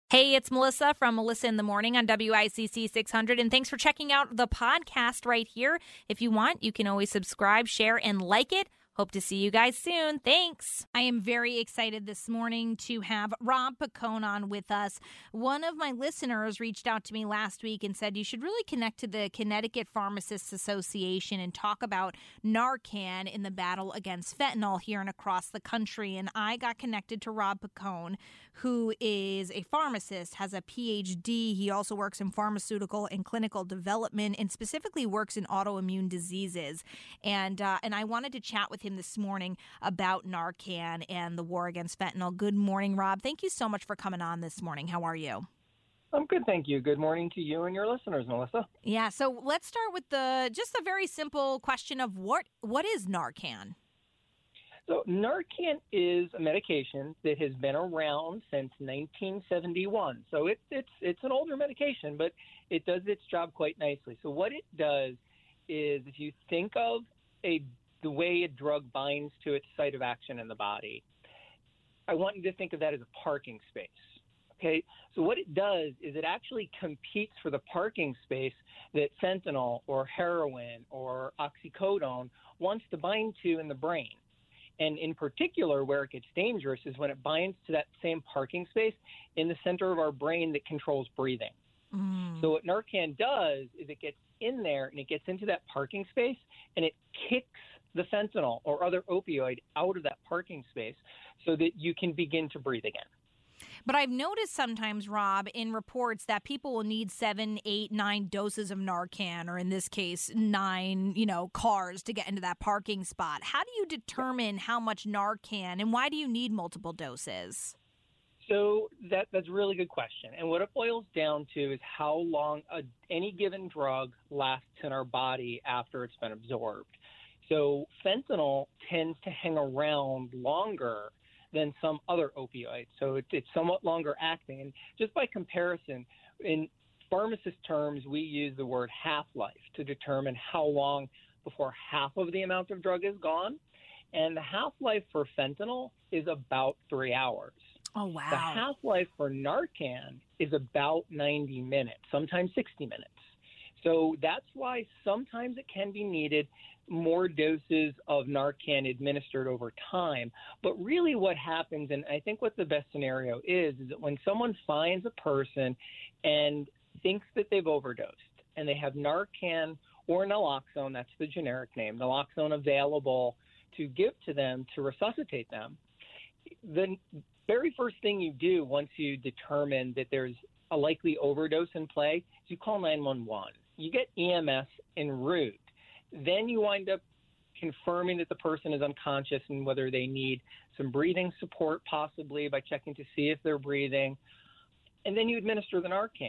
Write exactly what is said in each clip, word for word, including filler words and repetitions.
Hey, it's Melissa from Melissa in the Morning on W I C C six hundred, and thanks for checking out the podcast right here. If you want, you can always subscribe, share, and like it. Hope to see you guys soon. Thanks. I am very excited this morning to have Rob Picone on with us. One of my listeners reached out to me last week and said you should really connect to the Connecticut Pharmacists Association and talk about Narcan in the battle against fentanyl here and across the country. And I got connected to Rob Picone, who is a pharmacist, has a P H D. He also works in pharmaceutical and clinical development and specifically works in autoimmune diseases. And uh, and I wanted to chat with him this morning about Narcan and the war against fentanyl. Good morning, Rob. Thank you so much for coming on this morning. How are you? I'm good, thank you. Good morning to you and your listeners, Melissa. Yeah, so let's start with the just a very simple question of what what is Narcan? So Narcan is a medication that has been around since nineteen seventy-one. So it's it's it's an older medication, but it does its job quite nicely. So what it does is, if you think of a the way a drug binds to its site of action in the body, I want you to think of that as a parking space. Okay, so what it does is it actually competes for the parking space that fentanyl or heroin or oxycodone wants to bind to in the brain. And in particular, where it gets dangerous is when it binds to that same parking space in the center of our brain that controls breathing. Mm. So what Narcan does is it gets in there and it gets into that parking space and it kicks the fentanyl or other opioid out of that parking space so that you can begin to breathe again. But I've noticed sometimes, Rob, in reports that people will need seven, eight, nine doses of Narcan, or in this case, nine, you know, cars to get into that parking spot. How do you determine how much Narcan, and why do you need multiple doses? So that that's a really good question. And what it boils down to is how long a, any given drug lasts in our body after it's been absorbed. So fentanyl tends to hang around longer than some other opioids. So it, it's somewhat longer acting. And just by comparison, in pharmacist terms, we use the word half-life to determine how long before half of the amount of drug is gone. And the half-life for fentanyl is about three hours. Oh, wow. The half-life for Narcan is about ninety minutes, sometimes sixty minutes. So that's why sometimes it can be needed more doses of Narcan administered over time. But really what happens, and I think what the best scenario is, is that when someone finds a person and thinks that they've overdosed and they have Narcan or naloxone, that's the generic name, naloxone available to give to them to resuscitate them, the very first thing you do once you determine that there's a likely overdose in play is you call nine one one. You get E M S en route. Then you wind up confirming that the person is unconscious and whether they need some breathing support, possibly by checking to see if they're breathing. And then you administer the Narcan.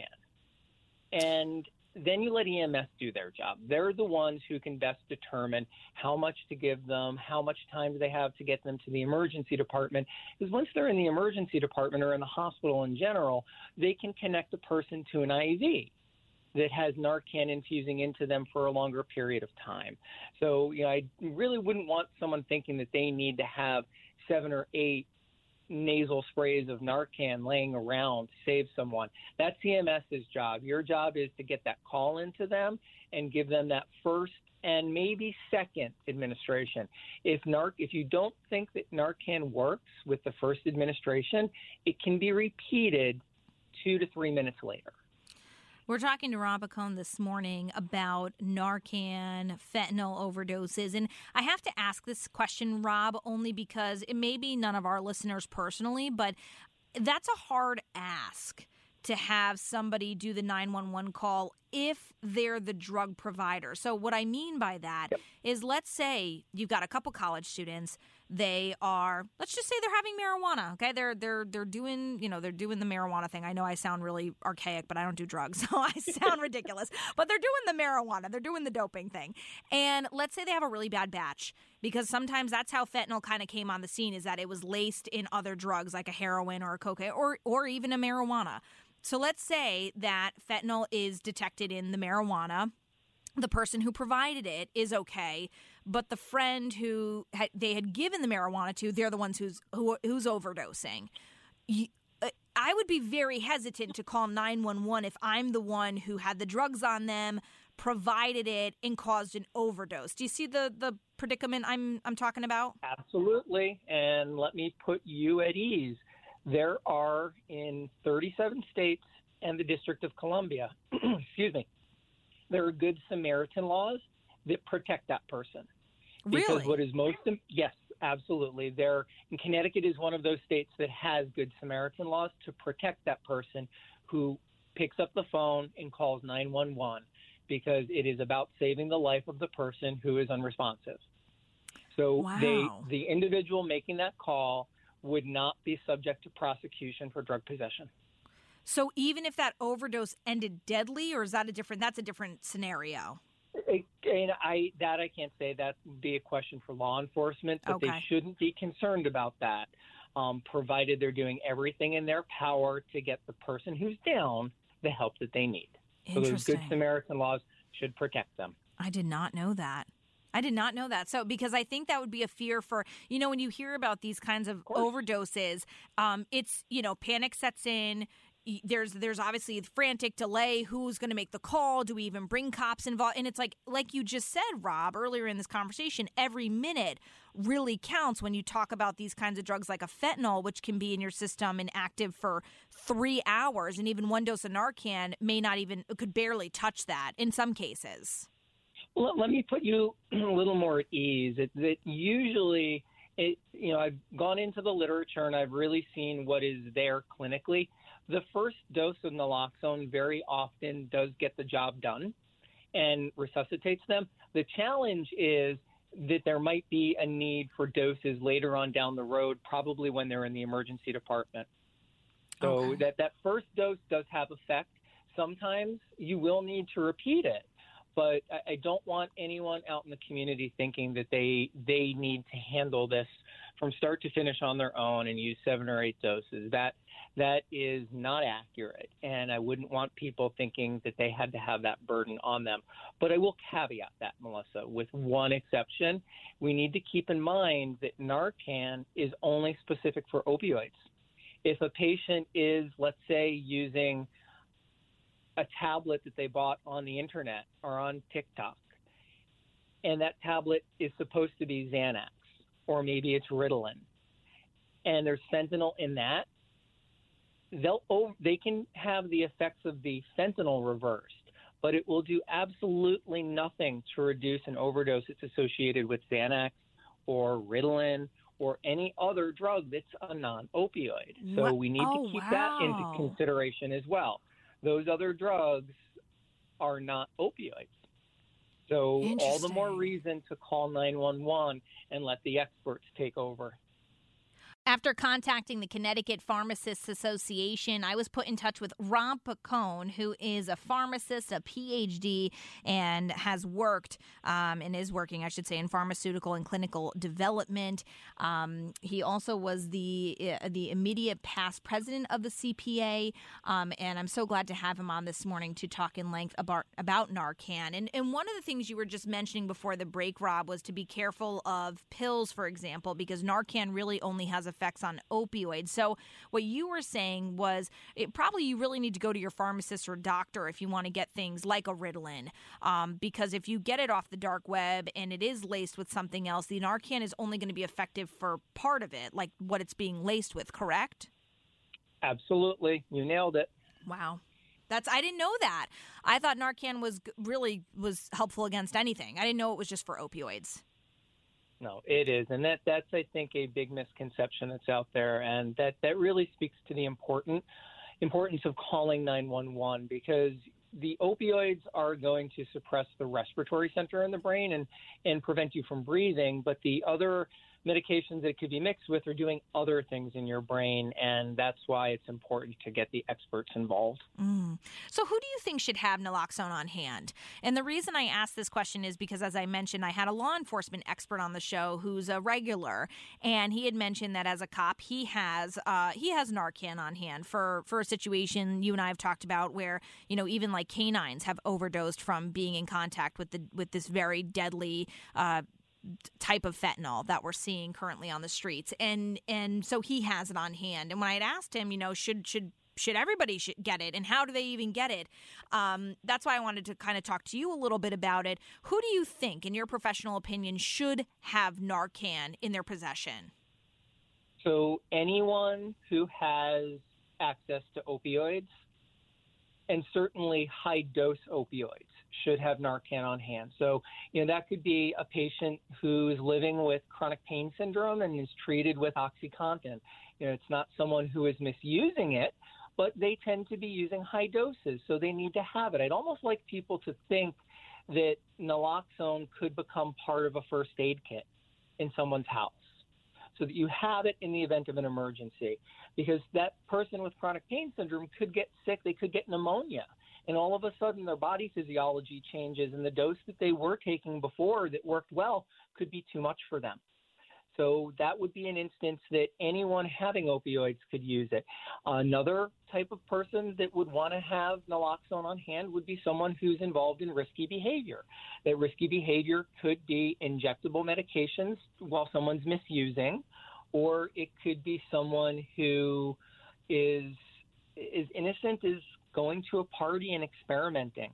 And then you let E M S do their job. They're the ones who can best determine how much to give them, how much time do they have to get them to the emergency department. Because once they're in the emergency department or in the hospital in general, they can connect the person to an I V that has Narcan infusing into them for a longer period of time. So, you know, I really wouldn't want someone thinking that they need to have seven or eight nasal sprays of Narcan laying around to save someone. That's CMS's job. Your job is to get that call into them and give them that first and maybe second administration. If Nar- if you don't think that Narcan works with the first administration, it can be repeated two to three minutes later. We're talking to Rob Picone this morning about Narcan, fentanyl overdoses. And I have to ask this question, Rob, only because it may be none of our listeners personally, but that's a hard ask to have somebody do the nine one one call if they're the drug provider. So what I mean by that yep. is, let's say you've got a couple college students. They are, let's just say they're having marijuana. Okay, they're they're they're doing, you know, they're doing the marijuana thing. I know I sound really archaic, but I don't do drugs, so I sound ridiculous. But they're doing the marijuana. They're doing the doping thing. And let's say they have a really bad batch, because sometimes that's how fentanyl kind of came on the scene, is that it was laced in other drugs like a heroin or a cocaine or or even a marijuana. So let's say that fentanyl is detected in the marijuana. The person who provided it is okay, but the friend who had, they had given the marijuana to, they're the ones who's who, who's overdosing. You, I would be very hesitant to call nine one one if I'm the one who had the drugs on them, provided it, and caused an overdose. Do you see the, the predicament I'm I'm talking about? Absolutely. And let me put you at ease. There are in thirty-seven states and the District of Columbia, excuse me, there are Good Samaritan laws that protect that person. Really? Because what is most, yes, absolutely. There, in Connecticut is one of those states that has Good Samaritan laws to protect that person who picks up the phone and calls nine one one, because it is about saving the life of the person who is unresponsive. So wow. they, the individual making that call would not be subject to prosecution for drug possession. So even if that overdose ended deadly, or is that a different, that's a different scenario? And I, that I can't say. That would be a question for law enforcement, but okay. they shouldn't be concerned about that, um, provided they're doing everything in their power to get the person who's down the help that they need. So those Good Samaritan laws should protect them. I did not know that. I did not know that. So, because I think that would be a fear for, you know, when you hear about these kinds of, of overdoses, um, it's, you know, panic sets in. There's there's obviously frantic delay. Who's going to make the call? Do we even bring cops involved? And it's like, like you just said, Rob, earlier in this conversation, every minute really counts when you talk about these kinds of drugs like a fentanyl, which can be in your system and active for three hours. And even one dose of Narcan may not even, could barely touch that in some cases. Well, let me put you a little more at ease. It, that usually, it, you know, I've gone into the literature and I've really seen what is there clinically. The first dose of naloxone very often does get the job done and resuscitates them. The challenge is that there might be a need for doses later on down the road, probably when they're in the emergency department. So okay. that, that first dose does have effect. Sometimes you will need to repeat it, but I, I don't want anyone out in the community thinking that they they need to handle this from start to finish on their own and use seven or eight doses. That that is not accurate, and I wouldn't want people thinking that they had to have that burden on them. But I will caveat that, Melissa, with one exception. We need to keep in mind that Narcan is only specific for opioids. If a patient is, let's say, using a tablet that they bought on the internet or on TikTok, and that tablet is supposed to be Xanax, or maybe it's Ritalin, and there's fentanyl in that, they'll oh, they can have the effects of the fentanyl reversed, but it will do absolutely nothing to reduce an overdose that's associated with Xanax or Ritalin or any other drug that's a non-opioid. So what? we need oh, to keep wow. that into consideration as well. Those other drugs are not opioids. So all the more reason to call nine one one and let the experts take over. After contacting the Connecticut Pharmacists Association, I was put in touch with Rob Picone, who is a pharmacist, a P H D, and has worked um, and is working, I should say, in pharmaceutical and clinical development. Um, he also was the uh, the immediate past president of the C P A, um, and I'm so glad to have him on this morning to talk in length about, about Narcan. And, and one of the things you were just mentioning before the break, Rob, was to be careful of pills, for example, because Narcan really only has a effects on opioids. So what you were saying was it probably you really need to go to your pharmacist or doctor if you want to get things like a Ritalin, um, because if you get it off the dark web and it is laced with something else, the Narcan is only going to be effective for part of it, like what it's being laced with, correct? Absolutely. You nailed it. Wow. That's I didn't know that. I thought Narcan was really was helpful against anything. I didn't know it was just for opioids. No, it is. And that, that's, I think, a big misconception that's out there. And that, that really speaks to the important importance of calling nine one one, because the opioids are going to suppress the respiratory center in the brain and, and prevent you from breathing. But the other medications that could be mixed with are doing other things in your brain, and that's why it's important to get the experts involved. Mm. So who do you think should have naloxone on hand? And the reason I ask this question is because, as I mentioned, I had a law enforcement expert on the show who's a regular, and he had mentioned that as a cop, he has uh, he has Narcan on hand for, for a situation you and I have talked about where, you know, even like canines have overdosed from being in contact with the with this very deadly uh type of fentanyl that we're seeing currently on the streets. And and so he has it on hand. And when I had asked him, you know, should should should everybody should get it and how do they even get it? Um, that's why I wanted to kind of talk to you a little bit about it. Who do you think, in your professional opinion, should have Narcan in their possession? So anyone who has access to opioids, and certainly high-dose opioids, should have Narcan on hand. So, you know, that could be a patient who's living with chronic pain syndrome and is treated with OxyContin. You know, it's not someone who is misusing it, but they tend to be using high doses, so they need to have it. I'd almost like people to think that naloxone could become part of a first aid kit in someone's house, so that you have it in the event of an emergency, because that person with chronic pain syndrome could get sick, they could get pneumonia, and all of a sudden their body physiology changes, and the dose that they were taking before that worked well could be too much for them. So that would be an instance that anyone having opioids could use it. Another type of person that would want to have naloxone on hand would be someone who's involved in risky behavior. That risky behavior could be injectable medications while someone's misusing, or it could be someone who is is innocent, is going to a party and experimenting.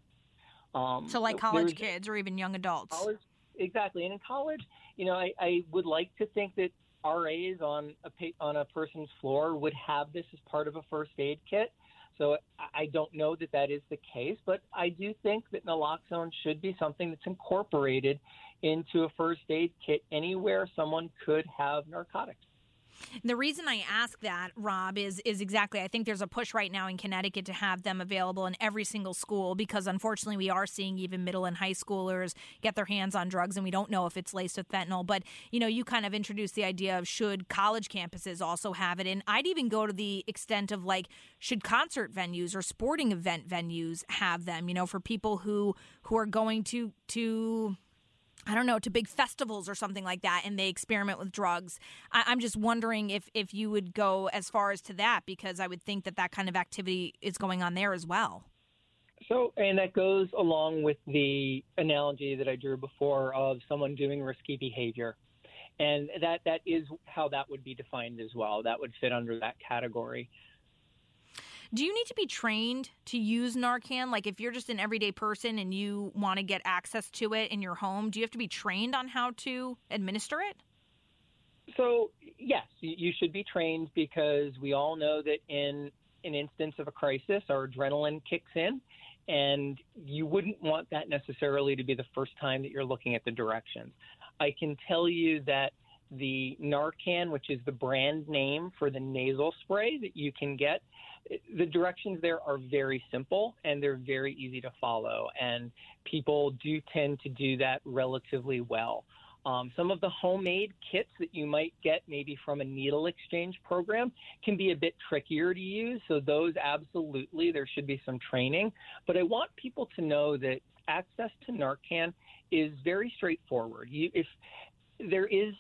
Um, so like college kids or even young adults. College, exactly. And in college, you know, I, I would like to think that R As on a on a person's floor would have this as part of a first aid kit. So I don't know that that is the case, but I do think that naloxone should be something that's incorporated into a first aid kit anywhere someone could have narcotics. The reason I ask that, Rob, is is exactly, I think there's a push right now in Connecticut to have them available in every single school, because unfortunately we are seeing even middle and high schoolers get their hands on drugs, and we don't know if it's laced with fentanyl. But, you know, you kind of introduced the idea of should college campuses also have it. And I'd even go to the extent of, like, should concert venues or sporting event venues have them, you know, for people who who are going to to I don't know, to big festivals or something like that, and they experiment with drugs. I, I'm just wondering if, if you would go as far as to that, because I would think that that kind of activity is going on there as well. So, and that goes along with the analogy that I drew before of someone doing risky behavior. And that, that is how that would be defined as well. That would fit under that category. Do you need to be trained to use Narcan? Like, if you're just an everyday person and you want to get access to it in your home, do you have to be trained on how to administer it? So, yes, you should be trained, because we all know that in an instance of a crisis, our adrenaline kicks in, and you wouldn't want that necessarily to be the first time that you're looking at the directions. I can tell you that the Narcan, which is the brand name for the nasal spray that you can get, the directions there are very simple and they're very easy to follow, and people do tend to do that relatively well. Um, some of the homemade kits that you might get maybe from a needle exchange program can be a bit trickier to use, so those absolutely, there should be some training. But I want people to know that access to Narcan is very straightforward. You, if there is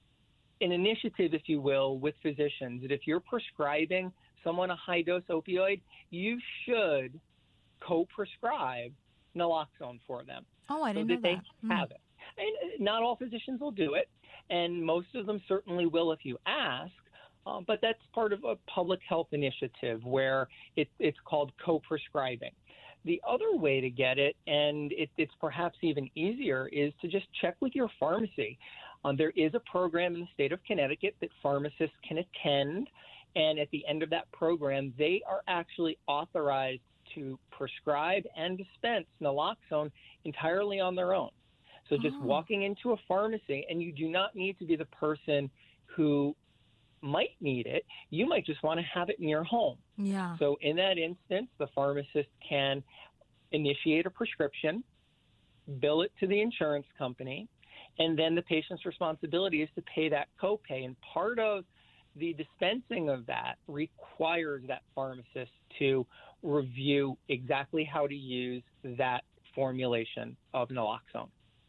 an initiative, if you will, with physicians, that if you're prescribing someone a high-dose opioid, you should co-prescribe naloxone for them. Oh, I didn't so know that. that. They have mm. it. And not all physicians will do it, and most of them certainly will if you ask, uh, but that's part of a public health initiative where it, it's called co-prescribing. The other way to get it, and it, it's perhaps even easier, is to just check with your pharmacy. Um, there is a program in the state of Connecticut that pharmacists can attend, and at the end of that program, they are actually authorized to prescribe and dispense naloxone entirely on their own. So just oh. walking into a pharmacy, and you do not need to be the person who might need it. You might just want to have it in your home. Yeah. So in that instance, the pharmacist can initiate a prescription, bill it to the insurance company, and then the patient's responsibility is to pay that copay. And part of the dispensing of that requires that pharmacist to review exactly how to use that formulation of naloxone.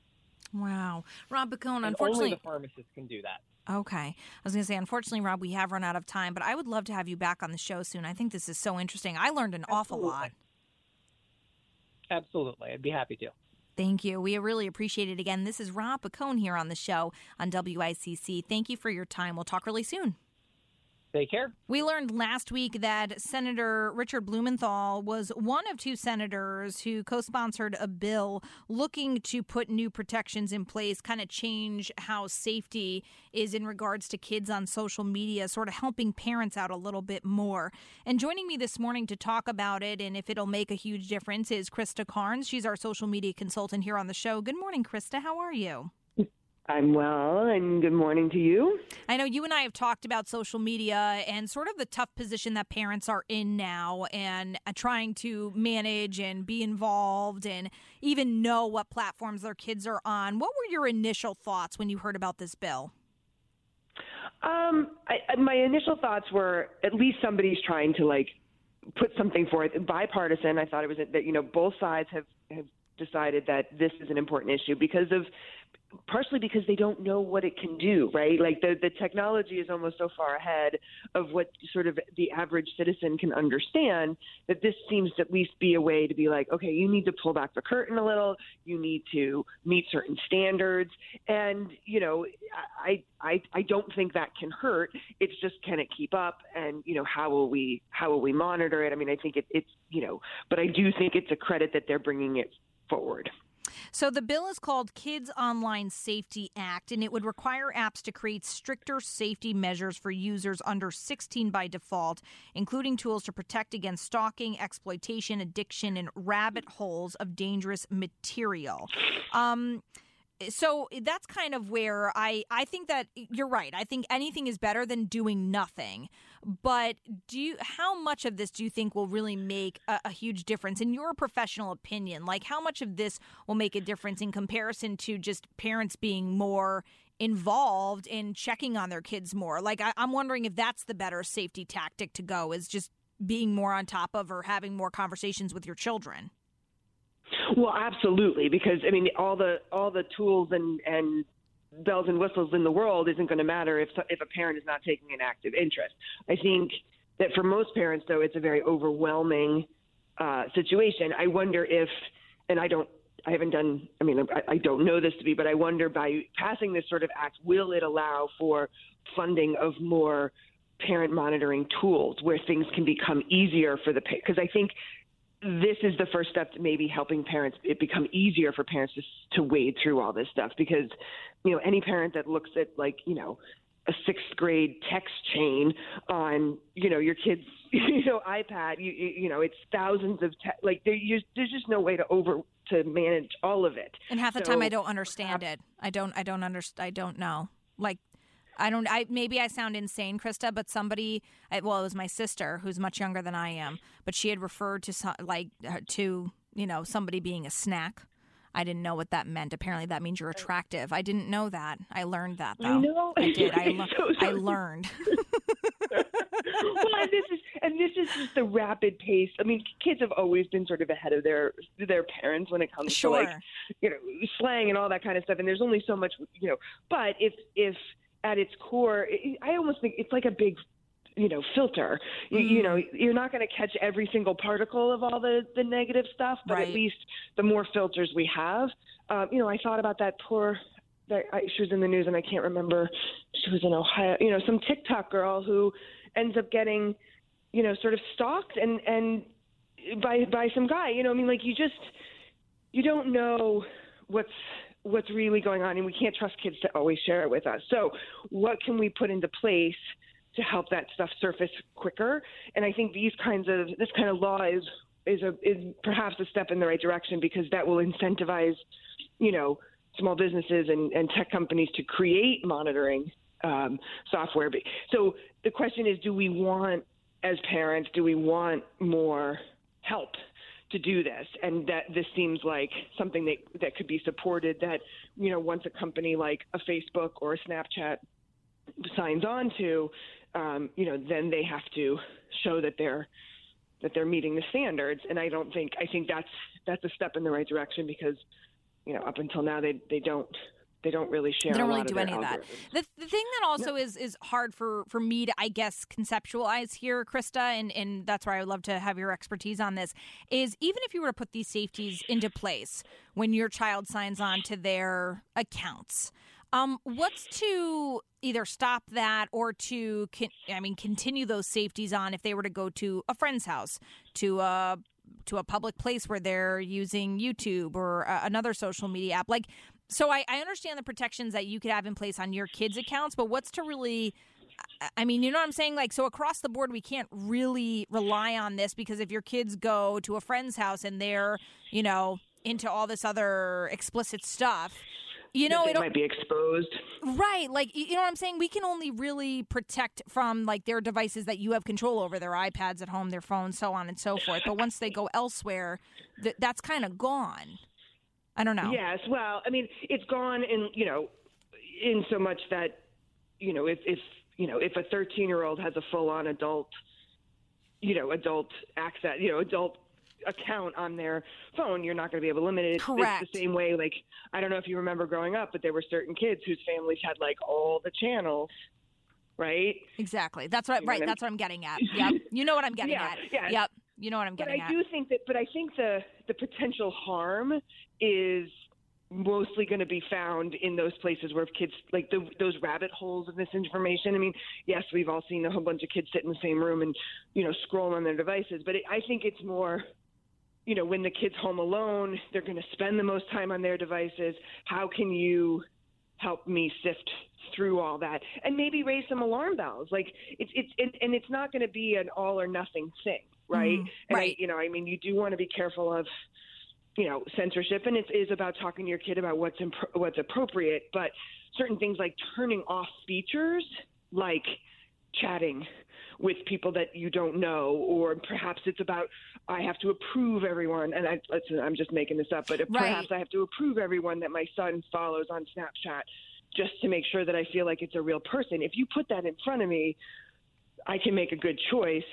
Wow. Rob Picone, and unfortunately... only the pharmacist can do that. Okay. I was going to say, unfortunately, Rob, we have run out of time, but I would love to have you back on the show soon. I think this is so interesting. I learned an Absolutely. awful lot. Absolutely. I'd be happy to. Thank you. We really appreciate it. Again, this is Rob Picone here on the show on W I C C. Thank you for your time. We'll talk really soon. Take care. We learned last week that Senator Richard Blumenthal was one of two senators who co-sponsored a bill looking to put new protections in place, kind of change how safety is in regards to kids on social media, sort of helping parents out a little bit more. And joining me this morning to talk about it and if it'll make a huge difference is Krista Carnes. She's our social media consultant here on the show. Good morning, Krista. How are you? I'm well, and good morning to you. I know you and I have talked about social media and sort of the tough position that parents are in now and trying to manage and be involved and even know what platforms their kids are on. What were your initial thoughts when you heard about this bill? Um, I, my initial thoughts were at least somebody's trying to, like, put something forth. Bipartisan, I thought it was that, you know, both sides have, have decided that this is an important issue because of partially because they don't know what it can do, right? Like the, the technology is almost so far ahead of what sort of the average citizen can understand that this seems to at least be a way to be like, okay, you need to pull back the curtain a little. You need to meet certain standards. And, you know, I, I, I don't think that can hurt. It's just, can it keep up? And, you know, how will we, how will we monitor it? I mean, I think it, it's, you know, but I do think it's a credit that they're bringing it forward. So the bill is called Kids Online Safety Act, and it would require apps to create stricter safety measures for users under sixteen by default, including tools to protect against stalking, exploitation, addiction, and rabbit holes of dangerous material. Um So that's kind of where I, I think that you're right. I think anything is better than doing nothing. But do you, how much of this do you think will really make a, a huge difference in your professional opinion? Like, how much of this will make a difference in comparison to just parents being more involved in checking on their kids more? Like, I, I'm wondering if that's the better safety tactic to go, is just being more on top of or having more conversations with your children. Well, absolutely, because I mean, all the all the tools and, and bells and whistles in the world isn't going to matter if if a parent is not taking an active interest. I think that for most parents, though, it's a very overwhelming uh, situation. I wonder if, and I don't, I haven't done, I mean, I, I don't know this to be, but I wonder by passing this sort of act, will it allow for funding of more parent monitoring tools where things can become easier for the parent? Because I think this is the first step to maybe helping parents, it become easier for parents to, to wade through all this stuff. Because, you know, any parent that looks at, like, you know, a sixth grade text chain on, you know, your kid's, you know, iPad, you, you know, it's thousands of, te- like, there, there's just no way to over, to manage all of it. And half the so, time I don't understand uh, it. I don't, I don't understand. I don't know. Like, I don't, I, maybe I sound insane, Krista, but somebody, I, well, it was my sister who's much younger than I am, but she had referred to some, like, to, you know, somebody being a snack. I didn't know what that meant. Apparently that means you're attractive. I didn't know that. I learned that, though. I know. I did. I, le- so, so. I learned. Well, and this is and this is just the rapid pace. I mean, kids have always been sort of ahead of their their parents when it comes sure. to, like, you know, slang and all that kind of stuff. And there's only so much, you know, but if, if, at its core, I almost think it's like a big, you know, filter. You, mm. you know, you're not going to catch every single particle of all the, the negative stuff, but right. at least the more filters we have. Um, you know, I thought about that poor, that I, she was in the news and I can't remember, she was in Ohio, you know, some TikTok girl who ends up getting, you know, sort of stalked and, and by, by some guy, you know, I mean, like, you just, you don't know what's, what's really going on, and we can't trust kids to always share it with us. So what can we put into place to help that stuff surface quicker? And I think these kinds of, this kind of law is, is a, is perhaps a step in the right direction, because that will incentivize, you know, small businesses and, and tech companies to create monitoring um, software. So the question is, do we want, as parents, do we want more help to do this? And that this seems like something that, that could be supported, that, you know, once a company like a Facebook or a Snapchat signs on to, um, you know, then they have to show that they're, that they're meeting the standards. And I don't think, I think that's, that's a step in the right direction, because, you know, up until now, they, they don't, they don't really share. They don't a really lot do of any of that. The, the thing that also no. is is hard for, for me to, I guess, conceptualize here, Krista, and, and that's why I would love to have your expertise on this, is even if you were to put these safeties into place when your child signs on to their accounts, um, what's to either stop that or to, I mean, continue those safeties on if they were to go to a friend's house, to a to a public place where they're using YouTube or uh, another social media app? Like, so I, I understand the protections that you could have in place on your kids' accounts, but what's to really, I mean, you know what I'm saying? Like, so across the board, we can't really rely on this, because if your kids go to a friend's house and they're, you know, into all this other explicit stuff, you know, it might be exposed. Right. Like, you know what I'm saying? We can only really protect from, like, their devices that you have control over, their iPads at home, their phones, so on and so forth. But once they go elsewhere, th- that's kind of gone. I don't know. Yes. Well, I mean, it's gone in, you know, in so much that, you know, if, if you know, if a thirteen-year-old has a full-on adult, you know, adult access, you know, adult account on their phone, you're not going to be able to limit it. Correct. It's the same way, like, I don't know if you remember growing up, but there were certain kids whose families had, like, all the channels, right? Exactly. That's what, you know right. What that's what I'm getting at. Yep. You know what I'm getting yeah, at. Yeah. Yep. You know what I'm getting but I at. do think that, but I think the, the potential harm is mostly going to be found in those places where kids, like the, those rabbit holes of misinformation. I mean, yes, we've all seen a whole bunch of kids sit in the same room and, you know, scroll on their devices, but it, I think it's more, you know, when the kid's home alone, they're going to spend the most time on their devices. How can you help me sift through all that and maybe raise some alarm bells? Like it's, it's, it, and it's not going to be an all or nothing thing. Right. Mm, and right. I, you know, I mean, you do want to be careful of, you know, censorship, and it is about talking to your kid about what's imp- what's appropriate, but certain things like turning off features like chatting with people that you don't know, or perhaps it's about, I have to approve everyone. And I, listen, I'm just making this up, but right. perhaps I have to approve everyone that my son follows on Snapchat just to make sure that I feel like it's a real person. If you put that in front of me, I can make a good choice.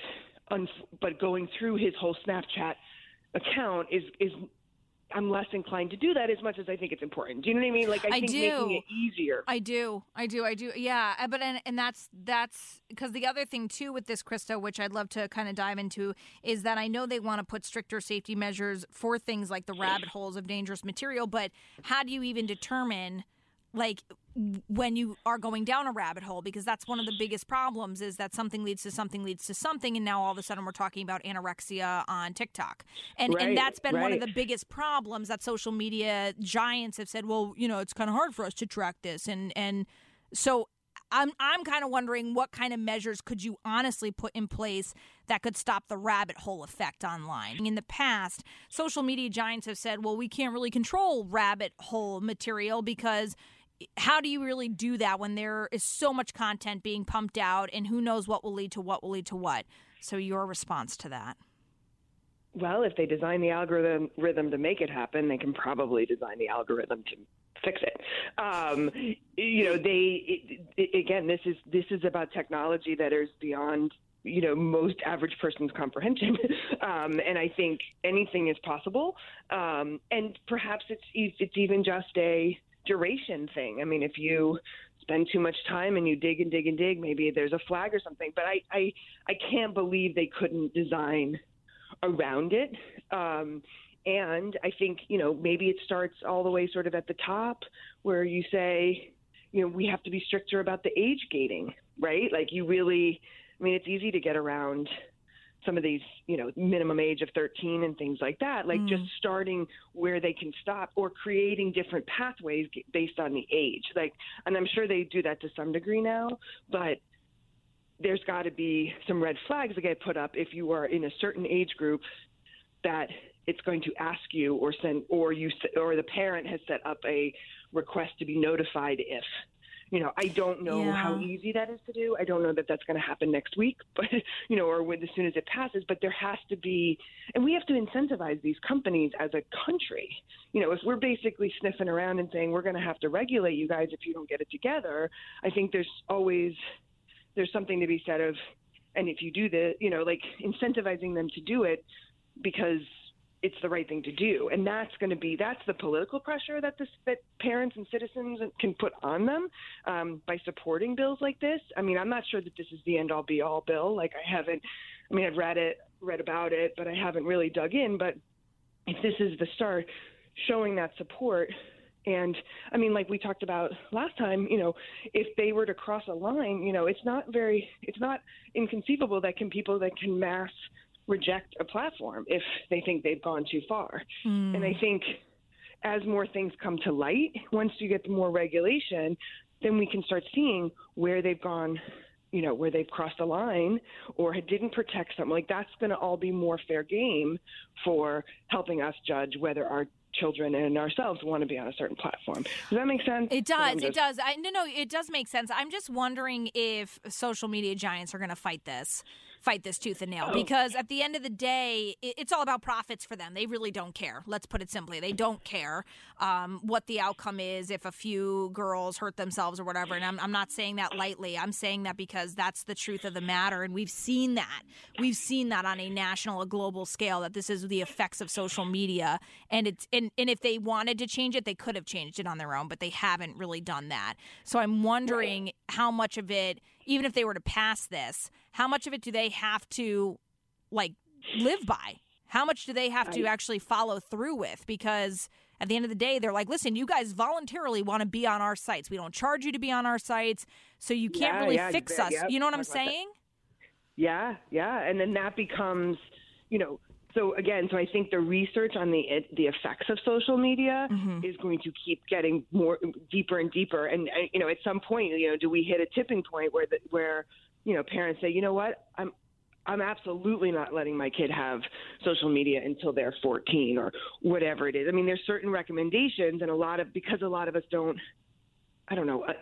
But going through his whole Snapchat account is, is I'm less inclined to do that as much as I think it's important. Do you know what I mean? Like, I, I think do. making it easier. I do. I do. I do. Yeah. But, and, and that's, that's because the other thing too with this, Krista, which I'd love to kind of dive into, is that I know they want to put stricter safety measures for things like the rabbit holes of dangerous material, but how do you even determine, like, when you are going down a rabbit hole? Because that's one of the biggest problems, is that something leads to something leads to something, and now all of a sudden we're talking about anorexia on TikTok. And right, and that's been right. one of the biggest problems that social media giants have said, well, you know, it's kind of hard for us to track this. And and so I'm I'm kind of wondering, what kind of measures could you honestly put in place that could stop the rabbit hole effect online? In the past, social media giants have said, well, we can't really control rabbit hole material, because how do you really do that when there is so much content being pumped out, and who knows what will lead to what will lead to what? So your response to that? Well, if they design the algorithm rhythm to make it happen, they can probably design the algorithm to fix it. Um, you know, they it, it, again, this is this is about technology that is beyond, you know, most average person's comprehension. um, and I think anything is possible. Um, and perhaps it's it's even just a duration thing. I mean, if you spend too much time and you dig and dig and dig, maybe there's a flag or something. But I, I, I can't believe they couldn't design around it. Um, and I think, you know, maybe it starts all the way sort of at the top, where you say, you know, we have to be stricter about the age gating, right? Like, you really, I mean, it's easy to get around some of these, you know, minimum age of thirteen and things like that, like mm. just starting where they can stop, or creating different pathways based on the age. Like, and I'm sure they do that to some degree now, but there's got to be some red flags that get put up if you are in a certain age group, that it's going to ask you or send, or you, or the parent has set up a request to be notified if. You know, I don't know yeah. how easy that is to do. I don't know that that's going to happen next week, but, you know, or when, as soon as it passes. But there has to be, and we have to incentivize these companies as a country. You know, if we're basically sniffing around and saying we're going to have to regulate you guys if you don't get it together, I think there's always, there's something to be said of, and if you do the, you know, like incentivizing them to do it, because it's the right thing to do. And that's going to be, that's the political pressure that this, that parents and citizens can put on them um, by supporting bills like this. I mean, I'm not sure that this is the end all be all bill. Like I haven't, I mean, I've read it, read about it, but I haven't really dug in. But if this is the start, showing that support, and I mean, like we talked about last time, you know, if they were to cross a line, you know, it's not very, it's not inconceivable that can people that can mass reject a platform if they think they've gone too far. Mm. And I think as more things come to light, once you get more regulation, then we can start seeing where they've gone, you know, where they've crossed a line or didn't protect something. Like that's going to all be more fair game for helping us judge whether our children and ourselves want to be on a certain platform. Does that make sense? It does. Just... It does. I, no, no, it does make sense. I'm just wondering if social media giants are going to fight this. fight this tooth and nail, oh. because at the end of the day, it's all about profits for them. They really don't care. Let's put it simply. They don't care um, what the outcome is if a few girls hurt themselves or whatever. And I'm, I'm not saying that lightly. I'm saying that because that's the truth of the matter. And we've seen that. We've seen that on a national, a global scale, that this is the effects of social media. And it's and, and if they wanted to change it, they could have changed it on their own, but they haven't really done that. So I'm wondering right. how much of it, even if they were to pass this, how much of it do they have to, like, live by? How much do they have to actually follow through with? Because at the end of the day, they're like, listen, you guys voluntarily want to be on our sites. We don't charge you to be on our sites, so you can't yeah, really yeah, fix us. Yep. You know what I'm saying? Yeah, yeah. And then that becomes, you know, so again, so I think the research on the the effects of social media mm-hmm. is going to keep getting more deeper and deeper. And, you know, at some point, you know, do we hit a tipping point where the, where, you know, parents say, you know what, I'm I'm absolutely not letting my kid have social media until they're fourteen or whatever it is. I mean, there's certain recommendations, and a lot of, because a lot of us don't, I don't know,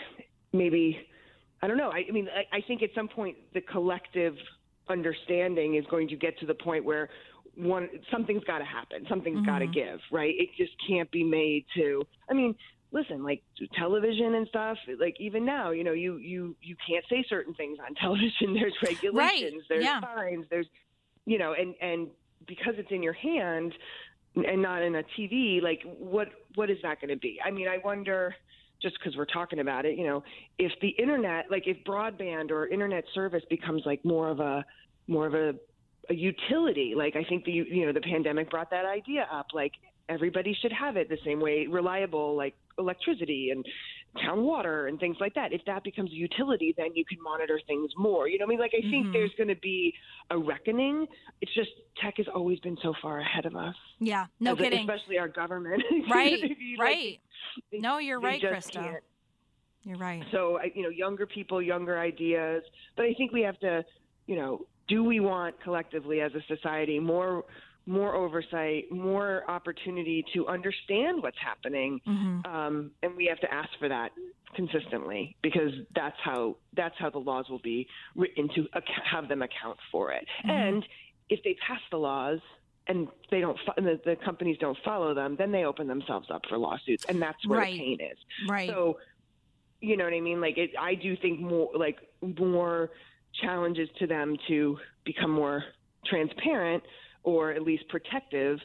maybe, I don't know. I, I mean, I, I think at some point the collective understanding is going to get to the point where one something's got to happen, something's mm-hmm. got to give, right? It just can't be made to. I mean, listen, like television and stuff. Like even now, you know, you you you can't say certain things on television. There's regulations, right. there's yeah. fines, there's, you know, and and because it's in your hand and not in a T V, like what what is that going to be? I mean, I wonder. Just because we're talking about it, you know, if the internet, like if broadband or internet service becomes like more of a, more of a, a utility, like I think the, you know, the pandemic brought that idea up, like everybody should have it the same way, reliable, like electricity and town water and things like that. If that becomes a utility, then you can monitor things more. You know what I mean? Like I think mm-hmm. there's going to be a reckoning. It's just tech has always been so far ahead of us. Yeah, no As kidding. Especially our government. Right, like, right. They, no, you're right, Krista. Can't. You're right. So, you know, younger people, younger ideas. But I think we have to, you know, do we want collectively as a society more more oversight, more opportunity to understand what's happening? Mm-hmm. Um, and we have to ask for that consistently, because that's how that's how the laws will be written to ac- have them account for it. Mm-hmm. And if they pass the laws and they don't, and the, the companies don't follow them, then they open themselves up for lawsuits, and that's where right. the pain is. Right. So, you know what I mean? Like, it, I do think more, like more challenges to them to become more transparent or at least protective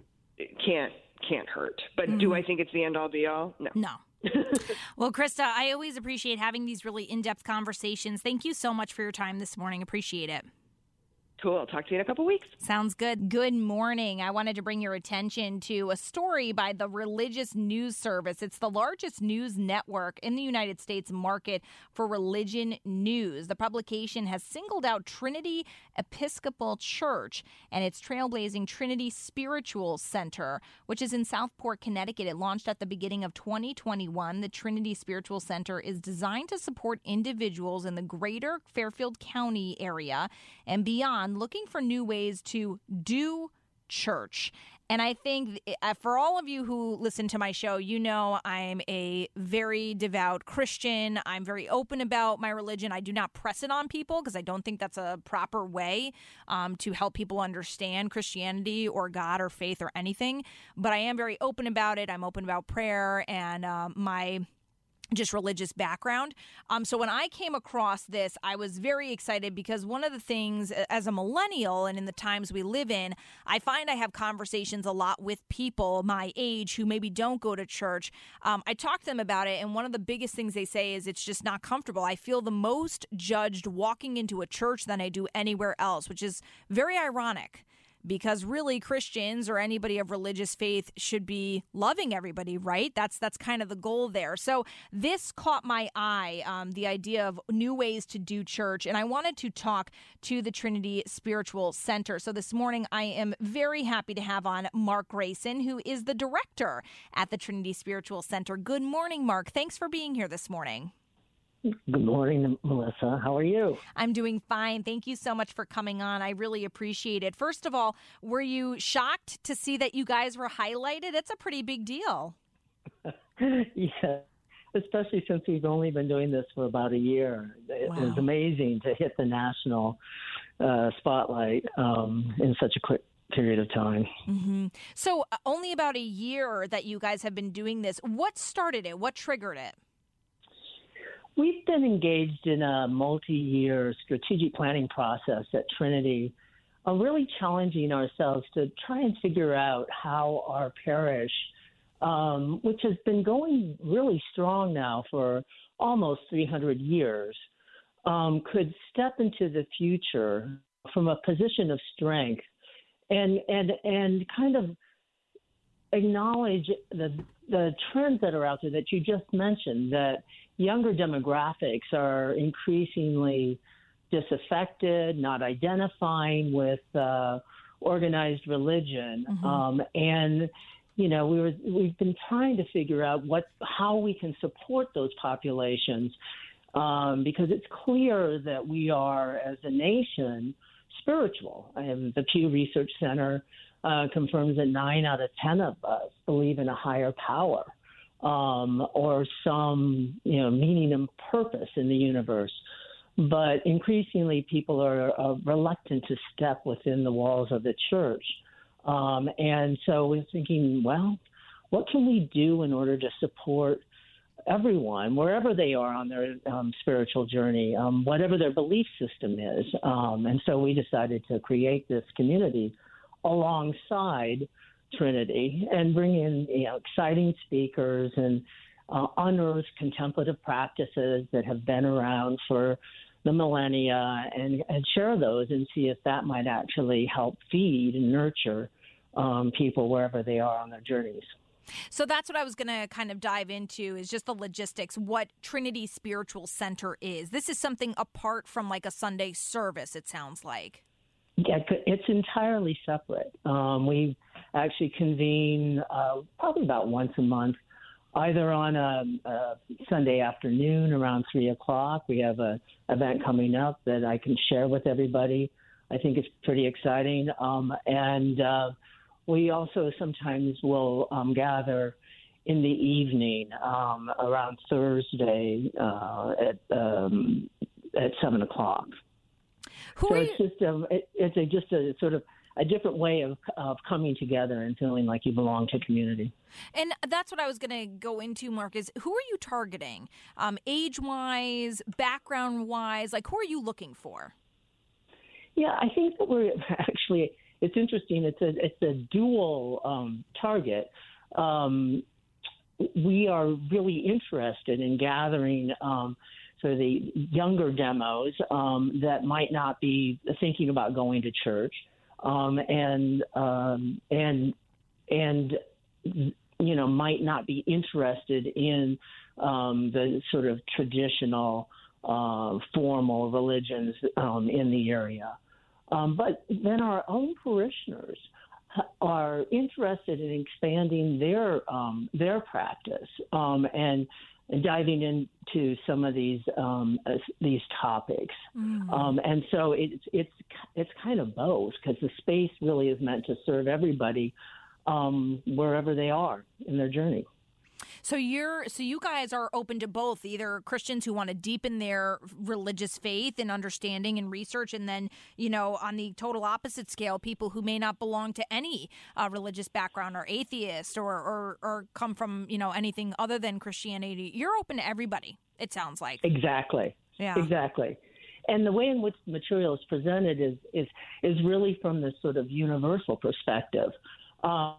can't can't hurt. But mm-hmm. do I think it's the end all be all? No. No. Well, Krista, I always appreciate having these really in-depth conversations. Thank you so much for your time this morning. Appreciate it. Cool. I'll talk to you in a couple weeks. Sounds good. Good morning. I wanted to bring your attention to a story by the Religious News Service. It's the largest news network in the United States market for religion news. The publication has singled out Trinity Episcopal Church and its trailblazing Trinity Spiritual Center, which is in Southport, Connecticut. It launched at the beginning of twenty twenty-one. The Trinity Spiritual Center is designed to support individuals in the greater Fairfield County area and beyond, looking for new ways to do church. And I think for all of you who listen to my show, you know I'm a very devout Christian. I'm very open about my religion. I do not press it on people because I don't think that's a proper way um, to help people understand Christianity or God or faith or anything. But I am very open about it. I'm open about prayer, and uh, my just religious background. Um, so when I came across this, I was very excited because one of the things as a millennial and in the times we live in, I find I have conversations a lot with people my age who maybe don't go to church. Um, I talk to them about it, and one of the biggest things they say is it's just not comfortable. I feel the most judged walking into a church than I do anywhere else, which is very ironic. Because really Christians or anybody of religious faith should be loving everybody, right? That's that's kind of the goal there. So this caught my eye, um, the idea of new ways to do church. And I wanted to talk to the Trinity Spiritual Center. So this morning I am very happy to have on Mark Grayson, who is the director at the Trinity Spiritual Center. Good morning, Mark. Thanks for being here this morning. Good morning, Melissa. How are you? I'm doing fine. Thank you so much for coming on. I really appreciate it. First of all, were you shocked to see that you guys were highlighted? It's a pretty big deal. Yeah, especially since we've only been doing this for about a year. It Wow. was amazing to hit the national uh, spotlight um, in such a quick period of time. Mm-hmm. So uh, only about a year that you guys have been doing this. What started it? What triggered it? We've been engaged in a multi-year strategic planning process at Trinity, uh, really challenging ourselves to try and figure out how our parish, um, which has been going really strong now for almost three hundred years, um, could step into the future from a position of strength and and and kind of acknowledge the the trends that are out there that you just mentioned, that younger demographics are increasingly disaffected, not identifying with uh, organized religion. Mm-hmm. Um, and, you know, we were, we've been trying to figure out what how we can support those populations um, because it's clear that we are, as a nation, spiritual. And the Pew Research Center uh, confirms that nine out of ten of us believe in a higher power. Um, or some, you know, meaning and purpose in the universe. But increasingly, people are uh, reluctant to step within the walls of the church. Um, and so we're thinking, well, what can we do in order to support everyone, wherever they are on their um, spiritual journey, um, whatever their belief system is? Um, and so we decided to create this community alongside Trinity and bring in, you know, exciting speakers and uh, unearth contemplative practices that have been around for the millennia and, and share those and see if that might actually help feed and nurture um, people wherever they are on their journeys. So that's what I was going to kind of dive into is just the logistics, what Trinity Spiritual Center is. This is something apart from like a Sunday service, it sounds like. Yeah, it's entirely separate. Um, we actually convene uh, probably about once a month, either on a, a Sunday afternoon around three o'clock. We have an event coming up that I can share with everybody. I think it's pretty exciting. Um, and uh, we also sometimes will um, gather in the evening um, around Thursday uh, at, um, at seven o'clock. Who so are it's you? just a, it, it's a, just a sort of a different way of of coming together and feeling like you belong to community. And that's what I was going to go into, Mark, is who are you targeting? Um, age-wise, background-wise, like who are you looking for? Yeah, I think that we're actually, it's interesting. It's a, it's a dual um, target. Um, we are really interested in gathering um, So the younger demos um, that might not be thinking about going to church, um, and um, and and you know might not be interested in um, the sort of traditional uh, formal religions um, in the area, um, but then our own parishioners are interested in expanding their um, their practice um, and. and diving into some of these um, uh, these topics, mm. um, and so it's it's it's kind of both because the space really is meant to serve everybody um, wherever they are in their journey. So you're so you guys are open to both, either Christians who want to deepen their religious faith and understanding and research, and then, you know, on the total opposite scale, people who may not belong to any uh, religious background, or atheists, or, or or come from, you know, anything other than Christianity. You're open to everybody, it sounds like. Exactly. Yeah. Exactly. And the way in which the material is presented is is is really from this sort of universal perspective. Uh,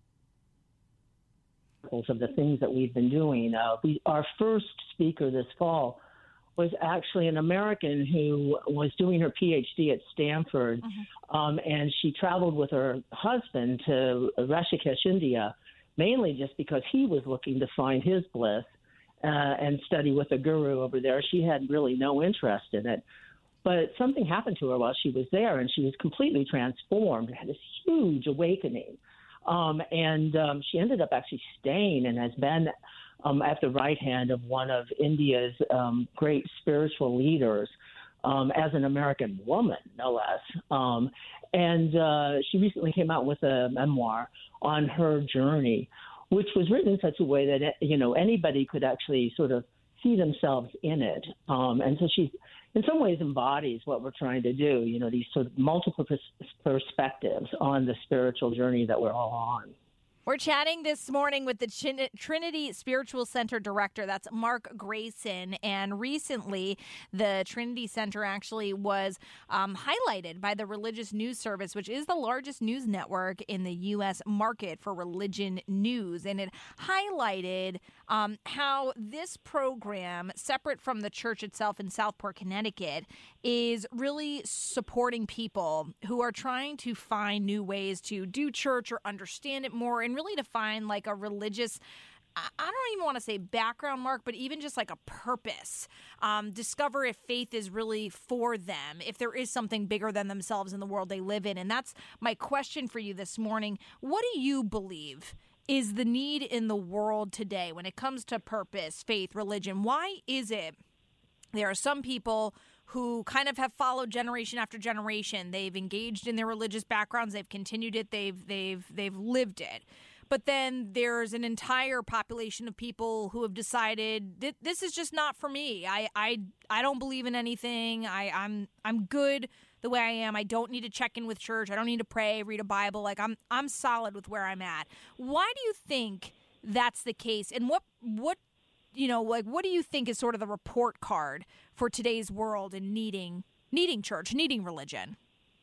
of the things that we've been doing. Uh, we, our first speaker this fall was actually an American who was doing her P H D at Stanford, mm-hmm. um, and she traveled with her husband to Rishikesh, India, mainly just because he was looking to find his bliss uh, and study with a guru over there. She had really no interest in it. But something happened to her while she was there, and she was completely transformed, had this huge awakening. Um, and um, she ended up actually staying and has been um, at the right hand of one of India's um, great spiritual leaders um, as an American woman, no less. Um, and uh, she recently came out with a memoir on her journey, which was written in such a way that, you know, anybody could actually sort of see themselves in it. Um, and so she, in some ways, embodies what we're trying to do, you know, these sort of multiple pers- perspectives on the spiritual journey that we're all on. We're chatting this morning with the Chin- Trinity Spiritual Center Director. That's Mark Grayson. And recently, the Trinity Center actually was um, highlighted by the Religious News Service, which is the largest news network in the U S market for religion news. And it highlighted um, how this program, separate from the church itself in Southport, Connecticut, is really supporting people who are trying to find new ways to do church or understand it more, and really to find like a religious, I don't even want to say background, Mark, but even just like a purpose. Um, discover if faith is really for them, if there is something bigger than themselves in the world they live in. And that's my question for you this morning. What do you believe is the need in the world today when it comes to purpose, faith, religion? Why is it there are some people who kind of have followed generation after generation? They've engaged in their religious backgrounds. They've continued it. They've they've they've lived it. But then there's an entire population of people who have decided that this is just not for me. I I, I don't believe in anything. I, I'm I'm good the way I am. I don't need to check in with church. I don't need to pray, read a Bible. Like I'm I'm solid with where I'm at. Why do you think that's the case? And what what you know, like what do you think is sort of the report card for today's world and needing needing church, needing religion?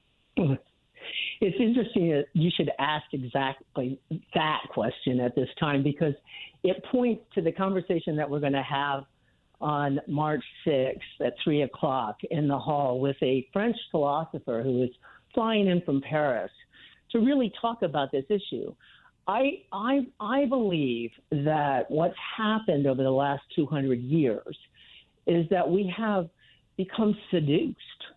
It's interesting that you should ask exactly that question at this time, because it points to the conversation that we're going to have on March sixth at three o'clock in the hall with a French philosopher who is flying in from Paris to really talk about this issue. I, I, I believe that what's happened over the last two hundred years is that we have become seduced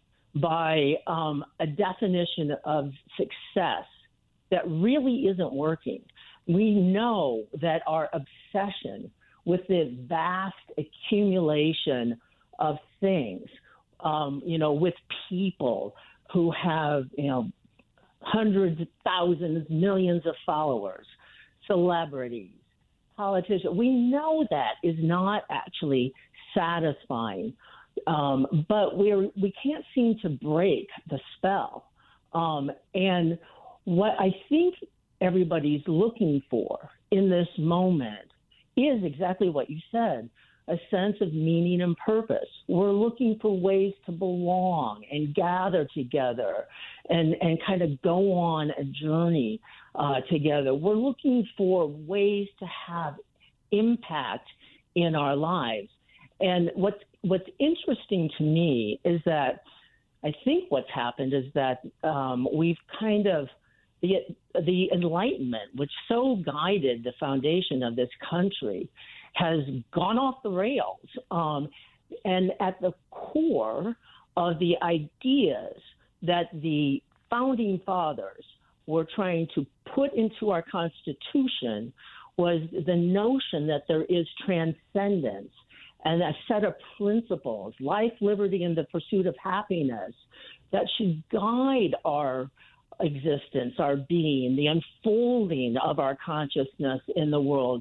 by um, a definition of success that really isn't working. We know that our obsession with the vast accumulation of things, um, you know, with people who have, you know, hundreds of thousands, millions of followers, celebrities, politicians, we know that is not actually satisfying. Um, but we're, we can't seem to break the spell. Um, and what I think everybody's looking for in this moment is exactly what you said, a sense of meaning and purpose. We're looking for ways to belong and gather together and, and kind of go on a journey uh, together. We're looking for ways to have impact in our lives. And what's what's interesting to me is that I think what's happened is that um, we've kind of the the Enlightenment, which so guided the foundation of this country, has gone off the rails. Um, and at the core of the ideas that the founding fathers were trying to put into our Constitution was the notion that there is transcendence and a set of principles, life, liberty, and the pursuit of happiness, that should guide our existence, our being, the unfolding of our consciousness in the world.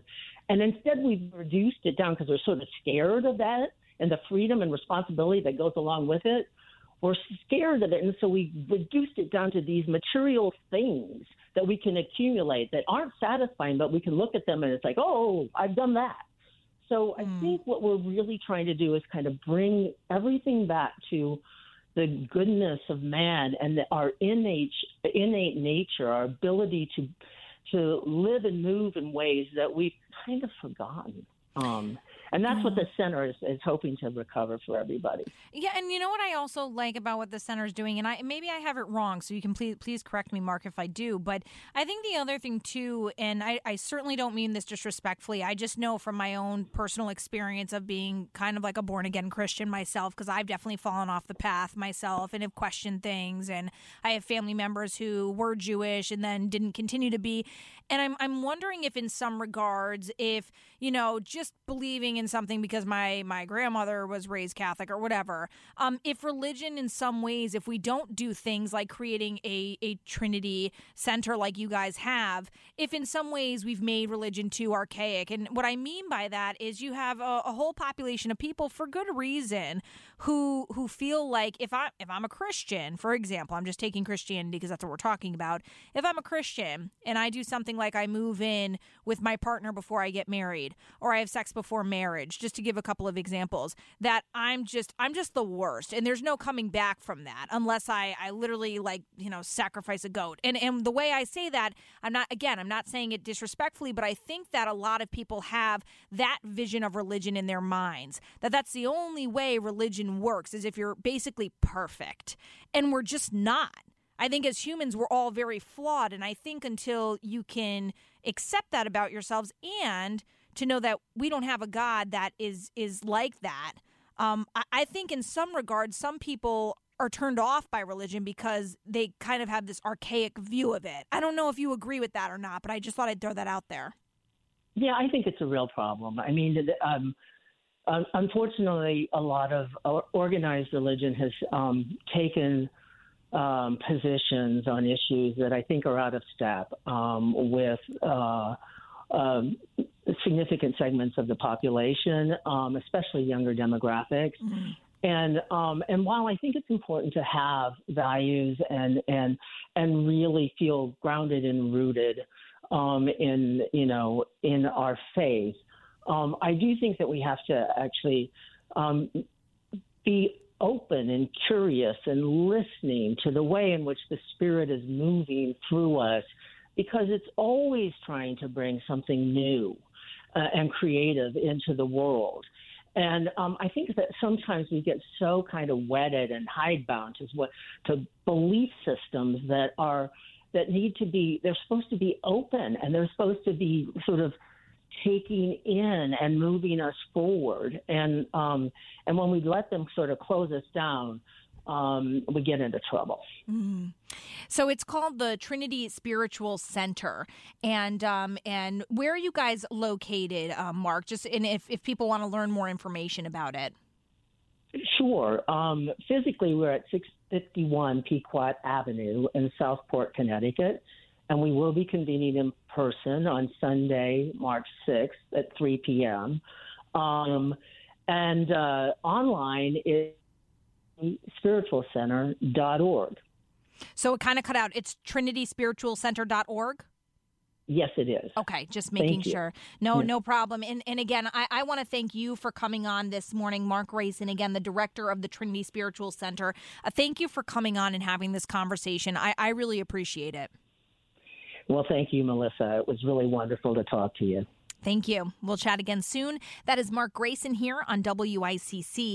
And instead we've reduced it down because we're sort of scared of that and the freedom and responsibility that goes along with it. We're scared of it. And so we reduced it down to these material things that we can accumulate that aren't satisfying, but we can look at them and it's like, oh, I've done that. So I Mm. think what we're really trying to do is kind of bring everything back to the goodness of man and the, our innate innate nature, our ability to to live and move in ways that we've kind of forgotten. Um, and that's what the center is, is hoping to recover for everybody. Yeah, and you know what I also like about what the center is doing, and I maybe I have it wrong, so you can please please correct me, Mark, if I do. But I think the other thing too, and I, I certainly don't mean this disrespectfully. I just know from my own personal experience of being kind of like a born again Christian myself, because I've definitely fallen off the path myself and have questioned things, and I have family members who were Jewish and then didn't continue to be, and I'm I'm wondering if in some regards, if you know, just believing in something because my my grandmother was raised Catholic or whatever. Um, if religion in some ways, if we don't do things like creating a, a Trinity center like you guys have, if in some ways we've made religion too archaic. And what I mean by that is you have a, a whole population of people for good reason who who feel like if I if I'm a Christian, for example, I'm just taking Christianity because that's what we're talking about. If I'm a Christian and I do something like I move in with my partner before I get married, or I have sex before marriage, just to give a couple of examples, that I'm just I'm just the worst, and there's no coming back from that unless I, I literally like you know sacrifice a goat. And and the way I say that, I'm not again I'm not saying it disrespectfully, but I think that a lot of people have that vision of religion in their minds, that that's the only way religion works, is if you're basically perfect, and we're just not. I think as humans, we're all very flawed, and I think until you can accept that about yourselves and to know that we don't have a God that is is like that, um, I, I think in some regards, some people are turned off by religion because they kind of have this archaic view of it. I don't know if you agree with that or not, but I just thought I'd throw that out there. Yeah, I think it's a real problem. I mean, um, unfortunately, a lot of organized religion has um, taken um, positions on issues that I think are out of step um, with uh, um, significant segments of the population, um, especially younger demographics. Mm-hmm. And um, and while I think it's important to have values and and and really feel grounded and rooted um, in you know in our faith, um, I do think that we have to actually um, be open and curious and listening to the way in which the Spirit is moving through us, because it's always trying to bring something new uh, and creative into the world. And um, I think that sometimes we get so kind of wedded and hidebound to what to belief systems that are that need to be they're supposed to be open, and they're supposed to be sort of taking in and moving us forward. And um, and when we let them sort of close us down, um, we get into trouble. Mm. So it's called the Trinity Spiritual Center. And um, and where are you guys located, uh, Mark? Just and if, if people want to learn more information about it. Sure. Um, physically, we're at six fifty-one Pequot Avenue in Southport, Connecticut. And we will be convening in person on Sunday, March sixth at three p.m. Um, and uh, online is spiritual center dot org. So it kind of cut out. It's trinity spiritual center dot org? Yes, it is. Okay, just making sure. No, yeah. no problem. And and again, I, I want to thank you for coming on this morning, Mark Racin, again, the director of the Trinity Spiritual Center. Uh, thank you for coming on and having this conversation. I, I really appreciate it. Well, thank you, Melissa. It was really wonderful to talk to you. Thank you. We'll chat again soon. That is Mark Racin here on W I C C.